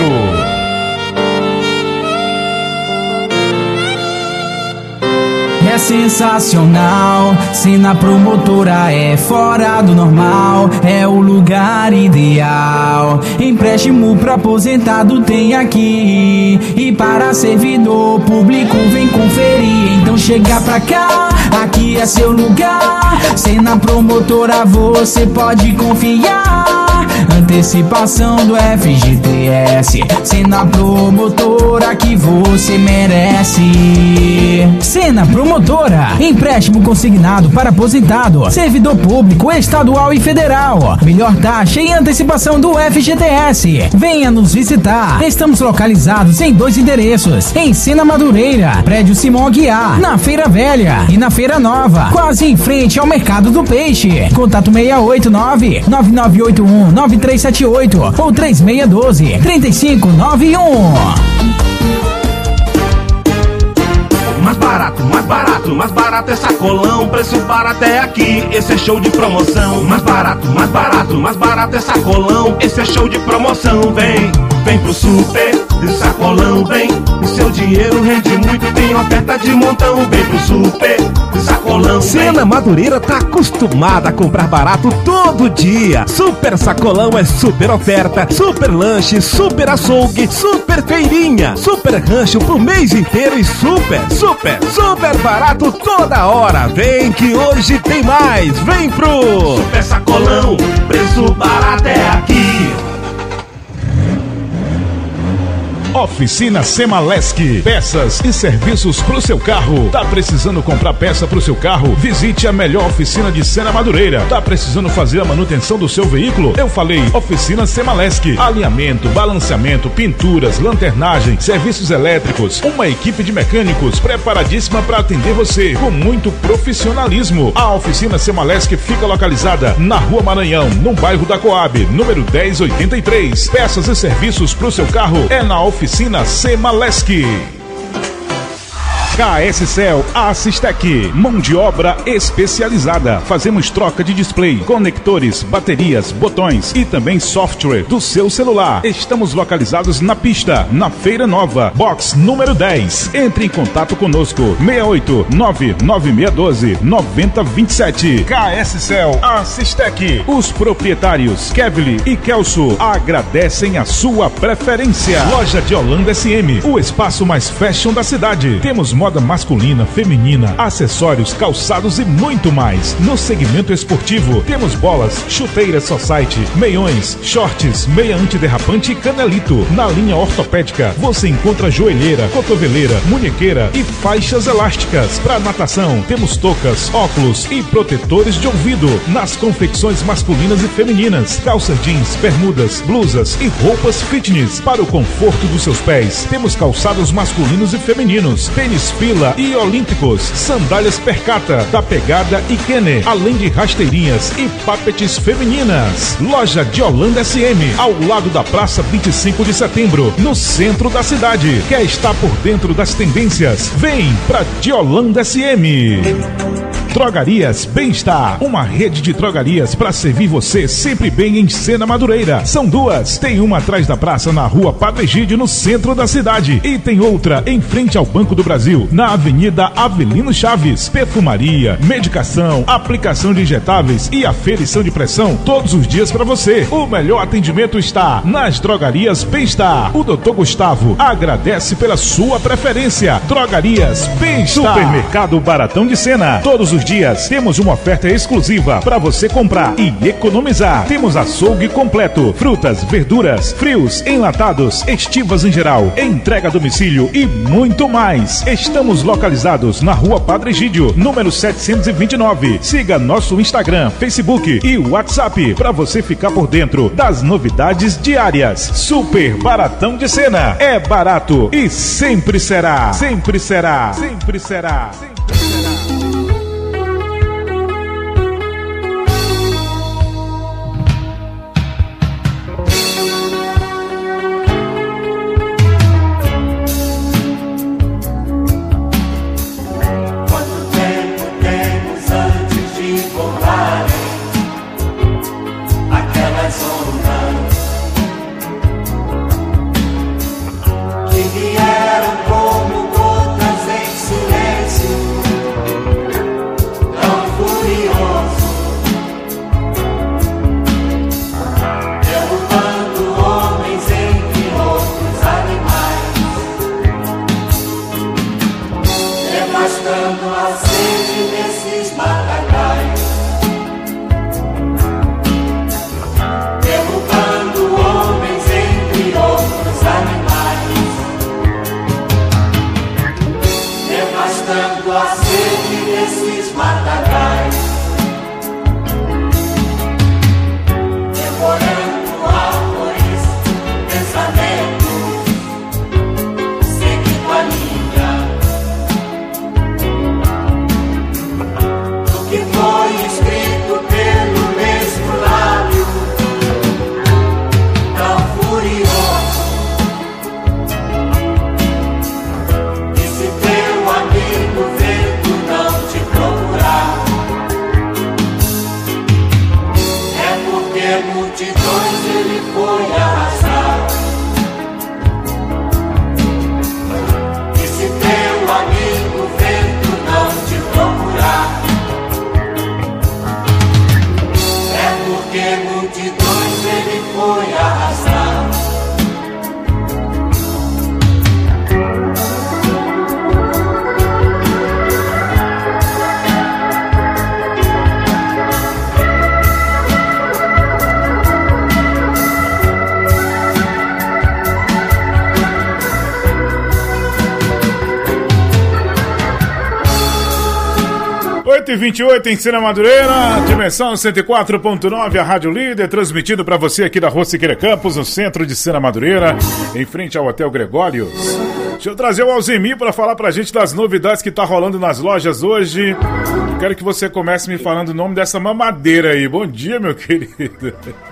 É sensacional, Sena Promotora é fora do normal, é o lugar ideal. Empréstimo pra aposentado tem aqui, e para servidor público vem conferir. Então chega pra cá, aqui é seu lugar. Sena Promotora você pode confiar. Antecipação do F G T S, Sena Promotora que você merece. Sena Promotora, empréstimo consignado para aposentado, servidor público estadual e federal. Melhor taxa e antecipação do F G T S. Venha nos visitar. Estamos localizados em dois endereços, em Sena Madureira, prédio Simão Aguiar, na Feira Velha e na Feira Nova, quase em frente ao Mercado do Peixe. Contato seis oito nove, nove nove oito um, nove três sete oito ou três seis um dois, três cinco nove um. Mais barato, mais barato, mais barato é sacolão, preço barato é aqui, esse é show de promoção. Mais barato, mais barato, mais barato é sacolão, esse é show de promoção. Vem, vem pro super de sacolão, vem, e seu dinheiro rende muito, tem oferta de montão. Vem pro super de sacolão, vem. Sena Madureira tá acostumada a comprar barato todo dia. Super sacolão é super oferta, super lanche, super açougue, super feirinha, super rancho pro mês inteiro e super, super, super barato toda hora. Vem que hoje tem mais, vem pro Super Sacolão, preço barato é aqui. Oficina Semalesc, peças e serviços pro seu carro. Tá precisando comprar peça pro seu carro? Visite a melhor oficina de Sena Madureira. Tá precisando fazer a manutenção do seu veículo? Eu falei, Oficina Semalesc. Alinhamento, balanceamento, pinturas, lanternagem, serviços elétricos. Uma equipe de mecânicos preparadíssima para atender você com muito profissionalismo. A Oficina Semalesc fica localizada na Rua Maranhão, no bairro da Coab, número dez oitenta e três. Peças e serviços pro seu carro é na Oficina Oficina Semalesc. K S Cell Assistec, mão de obra especializada. Fazemos troca de display, conectores, baterias, botões e também software do seu celular. Estamos localizados na pista, na Feira Nova, box número dez. Entre em contato conosco, seis oito nove nove seis um dois nove zero dois sete. K S Cell Assistec. Os proprietários Kevly e Kelso agradecem a sua preferência. Loja de Holanda S M, o espaço mais fashion da cidade. Temos moda masculina, feminina, acessórios, calçados e muito mais. No segmento esportivo, temos bolas, chuteiras society, meiões, shorts, meia antiderrapante e canelito. Na linha ortopédica, você encontra joelheira, cotoveleira, munhequeira e faixas elásticas. Para natação, temos toucas, óculos e protetores de ouvido. Nas confecções masculinas e femininas, calças jeans, bermudas, blusas e roupas fitness. Para o conforto dos seus pés, temos calçados masculinos e femininos, tênis fila e olímpicos, sandálias Percata, da Pegada e Kenner, além de rasteirinhas e papetes femininas. Loja de Holanda S M, ao lado da Praça vinte e cinco de Setembro, no centro da cidade. Quer estar por dentro das tendências? Vem pra de Holanda S M. Drogarias Bem-Estar, uma rede de drogarias para servir você sempre bem em Sena Madureira. São duas, tem uma atrás da praça na rua Padre Egídio, no centro da cidade, e tem outra em frente ao Banco do Brasil, na Avenida Avelino Chaves. Perfumaria, medicação, aplicação de injetáveis e aferição de pressão todos os dias para você. O melhor atendimento está nas Drogarias Bem-Estar. O doutor Gustavo agradece pela sua preferência. Drogarias Bem-Estar. Supermercado Baratão de Sena. Todos os dias temos uma oferta exclusiva para você comprar e economizar. Temos açougue completo, frutas, verduras, frios, enlatados, estivas em geral, entrega a domicílio e muito mais. Estamos localizados na rua Padre Egídio, número setecentos e vinte e nove. Siga nosso Instagram, Facebook e WhatsApp para você ficar por dentro das novidades diárias. Super Baratão de Sena. É barato e sempre será. Sempre será. Sempre será. Sempre será. oito e vinte e oito em Sena Madureira, dimensão cento e quatro ponto nove, a Rádio Líder, transmitido para você aqui da Rua Siqueira Campos, no centro de Sena Madureira, em frente ao Hotel Gregórios. Deixa eu trazer o Alzemir para falar pra gente das novidades que tá rolando nas lojas hoje. Quero que você comece me falando o nome dessa mamadeira aí. Bom dia, meu querido.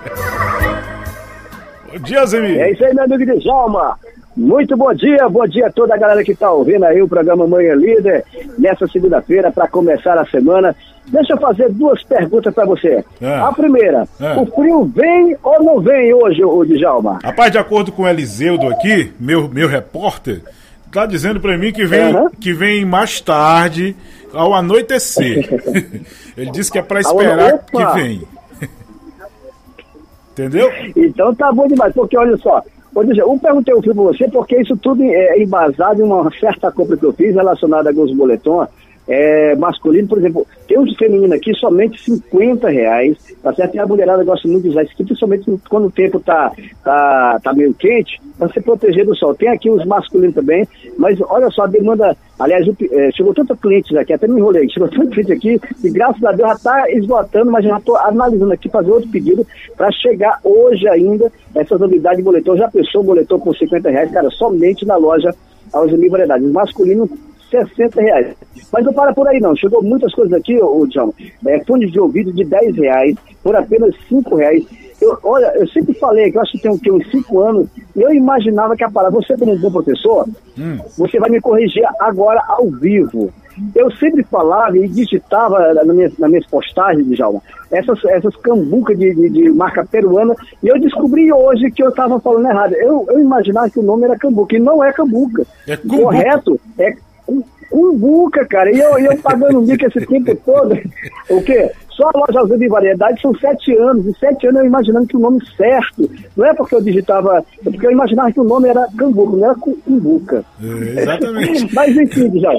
Bom dia, Alzemir. É isso aí, meu amigo Djalma. Muito bom dia, bom dia a toda a galera que está ouvindo aí o programa Manhã Líder, nessa segunda-feira, para começar a semana. Deixa eu fazer duas perguntas para você. É. A primeira, é. o frio vem ou não vem hoje, o Djalma? Rapaz, de acordo com o Eliseudo aqui, meu, meu repórter, tá dizendo para mim que vem, uhum. que vem mais tarde, ao anoitecer. Ele disse que é para esperar Opa. que vem. Entendeu? Então tá bom demais, porque olha só, eu perguntei o frio para você porque isso tudo é embasado em uma certa compra que eu fiz relacionada a alguns boletons é, masculino, por exemplo, tem um feminino aqui somente cinquenta reais, tá certo? E a mulherada gosta muito de usar isso aqui, principalmente quando o tempo tá, tá, tá meio quente, para se proteger do sol. Tem aqui os masculinos também, mas olha só, a demanda, aliás, é, chegou tanto clientes aqui, até me enrolei, chegou tanto cliente aqui, e graças a Deus já tá esgotando, mas já tô analisando aqui, fazer outro pedido, para chegar hoje ainda, essas novidades de boletom. Já pensou o boletom por cinquenta reais, cara, somente na loja Alzemir Variedades. Masculino, sessenta reais. Mas não para por aí não, chegou muitas coisas aqui, ô John, é, fone de ouvido de dez reais, por apenas cinco reais. Eu, olha, eu sempre falei que eu acho que tem um, que, uns cinco anos, e eu imaginava que a palavra, você como um bom professor, hum. você vai me corrigir agora ao vivo. eu sempre falava e digitava na minha, nas minhas postagens, Djalma, essas, essas cambucas de, de, de marca peruana, e eu descobri hoje que eu estava falando errado. Eu, eu imaginava que o nome era cambuca, e não é cambuca. É o correto é cumbuca, cara. E eu, eu pagando mico esse tempo todo. O quê? Só a Loja Azul de Variedade são sete anos. E sete anos eu imaginando que o nome certo. Não é porque eu digitava, é porque eu imaginava que o nome era cambuca, não era cumbuca. É, exatamente. Mas enfim, já.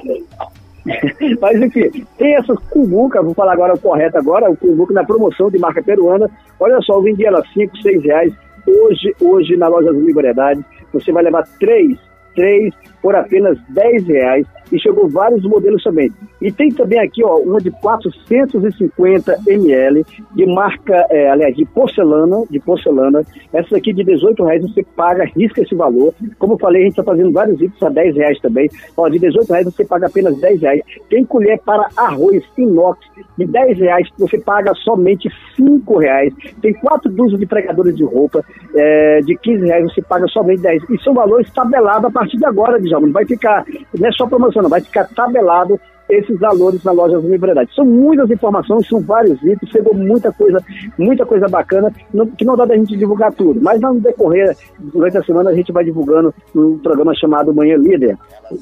Mas enfim, tem essa cumbuca, vou falar agora o correto agora, o cumbuca na promoção de marca peruana. Olha só, eu vendi ela cinco, seis reais. Hoje, hoje na Loja Azul de Variedade, você vai levar três, três por apenas dez reais. E chegou vários modelos também. E tem também aqui, ó, uma de quatrocentos e cinquenta mililitros, de marca, é, aliás, de porcelana, de porcelana. Essa aqui de dezoito reais você paga, risca esse valor. Como eu falei, a gente está fazendo vários itens a dez reais também. Ó, de dezoito reais você paga apenas dez reais. Tem colher para arroz inox de dez reais, você paga somente cinco reais. Tem quatro dúzias de pregadores de roupa, é, de quinze reais você paga somente dez. E são valores tabelados a partir de agora, Djalma. Não vai ficar, não é só promoção, não vai ficar tabelado esses valores na Loja Azul de Variedade. São muitas informações, são vários itens, chegou muita coisa, muita coisa bacana, não, que não dá da gente divulgar tudo, mas no decorrer, durante a semana, a gente vai divulgando um programa chamado Manhã Líder.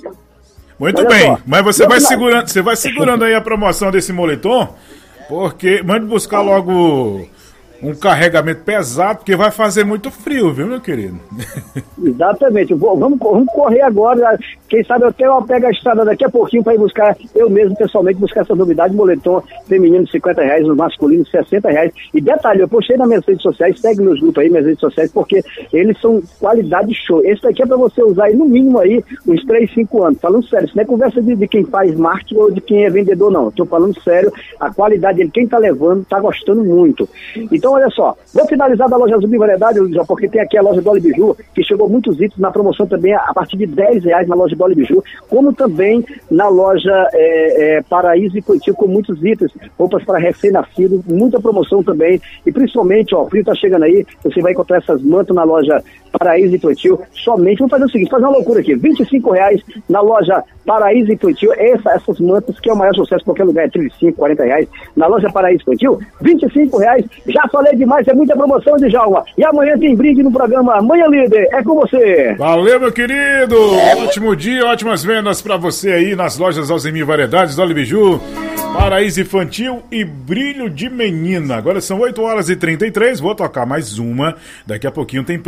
Muito Olha bem, só, mas você no vai, final- segurando, você vai segurando aí a promoção desse moletom, porque mande buscar logo um carregamento pesado, porque vai fazer muito frio, viu, meu querido? Exatamente. Vou- vamos, vamos correr agora. Quem sabe eu até eu pego a estrada daqui a pouquinho para ir buscar, eu mesmo pessoalmente, buscar essa novidade, moletom feminino cinquenta reais, no masculino sessenta reais. E detalhe, eu postei nas minhas redes sociais, segue meus grupos aí, minhas redes sociais, porque eles são qualidade show. Esse daqui é para você usar aí, no mínimo aí, uns três, cinco anos. Falando sério, isso não é conversa de, de quem faz marketing ou de quem é vendedor, não. Estou falando sério, a qualidade dele, quem tá levando, tá gostando muito. Então, olha só, vou finalizar da Loja Azul de Variedade, já porque tem aqui a loja Dolly Biju, que chegou muitos itens na promoção também a partir de dez reais na loja Dolly Biju, como também na loja é, é, Paraíso e Coitinho, com muitos itens, roupas para recém-nascidos, muita promoção também, e principalmente, ó, o frio tá chegando aí, você vai encontrar essas mantas na loja Paraíso e Coitinho, somente, vamos fazer o seguinte, fazer uma loucura aqui, vinte e cinco reais na loja Paraíso e Coitinho, essa, essas mantas, que é o maior sucesso em qualquer lugar, é trinta e cinco, quarenta reais, na loja Paraíso e Coitinho, vinte e cinco reais, já falei demais, é muita promoção, de Djalma, e amanhã tem brinde no programa Manhã Líder, é com você. Valeu, meu querido! Ótimo dia, ótimas vendas pra você aí nas lojas Alzemir Variedades, Dolly Biju, Paraíso Infantil e Brilho de Menina. Agora são oito horas e trinta e três, vou tocar mais uma, daqui a pouquinho tem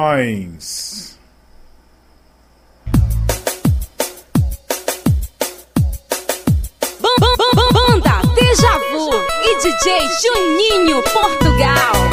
previsões. Banda Deja Vu e D J Juninho Portugal.